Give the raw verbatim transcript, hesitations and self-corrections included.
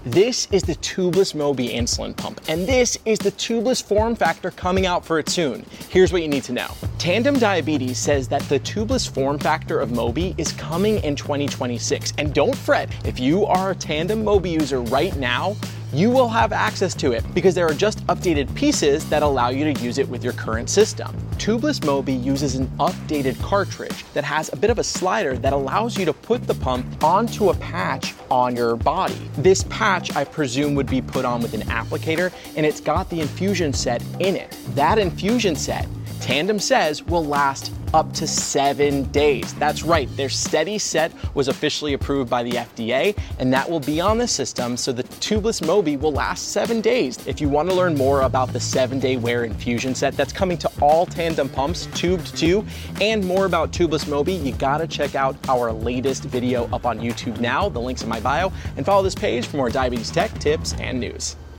This is the tubeless Mobi insulin pump, and this is the tubeless form factor coming out for it soon. Here's what you need to know. Tandem Diabetes says that the tubeless form factor of Mobi is coming in twenty twenty-six. And don't fret, if you are a Tandem Mobi user right now, you will have access to it because there are just updated pieces that allow you to use it with your current system. Tubeless Mobi uses an updated cartridge that has a bit of a slider that allows you to put the pump onto a patch on your body. This patch, I presume, would be put on with an applicator, and it's got the infusion set in it. That infusion set, Tandem says, will last up to seven days. That's right, their steady set was officially approved by the F D A, and that will be on the system, so the tubeless Mobi will last seven days. If you want to learn more about the seven-day wear infusion set that's coming to all Tandem pumps, tubed too, and more about tubeless Mobi, you gotta check out our latest video up on YouTube now. The link's in my bio, and follow this page for more diabetes tech, tips, and news.